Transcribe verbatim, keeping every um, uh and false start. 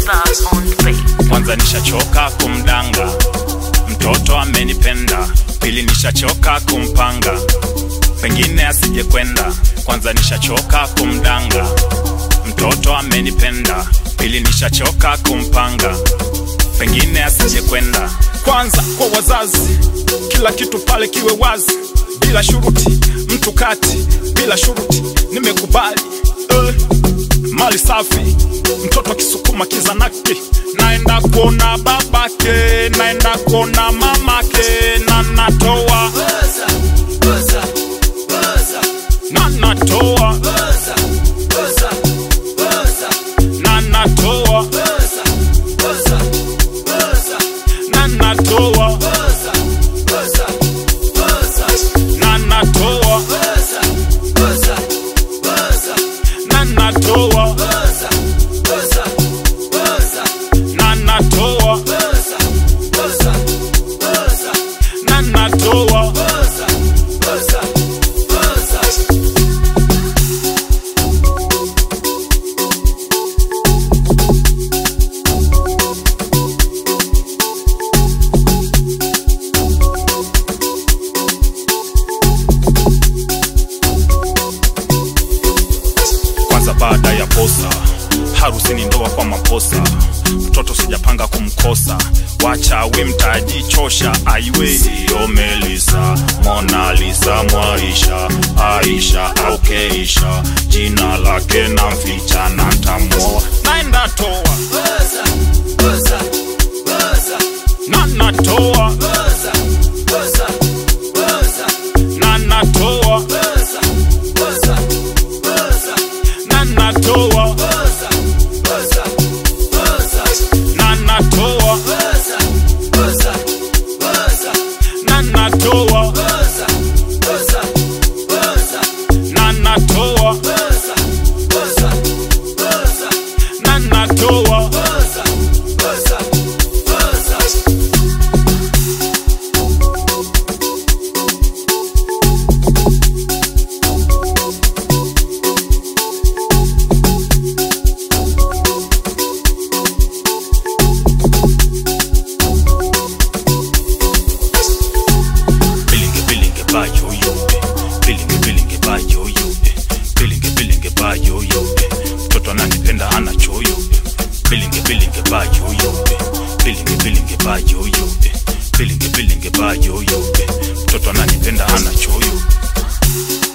Kwanza nishachoka kumdanga, mtoto amenipenda. Pili nishachoka kumpanga, pengine asije kwenda. Kwanza nishachoka kumdanga, mtoto amenipenda. Pili nishachoka kumpanga, pengine asije kwenda. Kwanza kwa wazazi, kila kitu pale kiwe wazi, bila shuruti, mtu kati, bila shuruti, nimekubali. eh. Mali safi, mtoto kisukuma kizanaki. Naenda kuona babake, naenda kuona mamake. Na natoa Boza, boza, boza. Na natoa Boza, boza, boza. Na natoa Boza, boza, boza. Na natoa Boza, boza, boza. Na natoa Boza, boza, boza. Na natoa Boza, boza, boza. Na natoa Boza, boza, boza. Na natoa Boza, boza, boza. Kwanza baada ya posa, harusi ni ndoa kwa maposa. Mtoto sijapanga kumkosa, wachawi mtajichosha. Aiwe sio Melisa, Mona Lisa, Mwaisha, Aisha au Keisha. Jina lake na mficha na ntamuoa. Naenda toa Boza, boza, boza. na natoa Boza, boza, boza. na natoa Boza, boza, boza. na natoa Boza, boza, boza. na natoa Boza, boza, boza. na natoa Boza, boza, boza. na natoa Boza, boza, boza. na natoa Boza, boza, boza. Bilinge bilinge ba yo yo eh. Bilinge bilinge ba yo yo eh. Bilinge bilinge ba yo yo eh. Mtoto ananipenda hana choyo eh. Bilinge bilinge ba yo yo eh. Bilinge bilinge ba yo yo eh. Bilinge bilinge ba yo yo eh. Mtoto ananipenda hana choyo.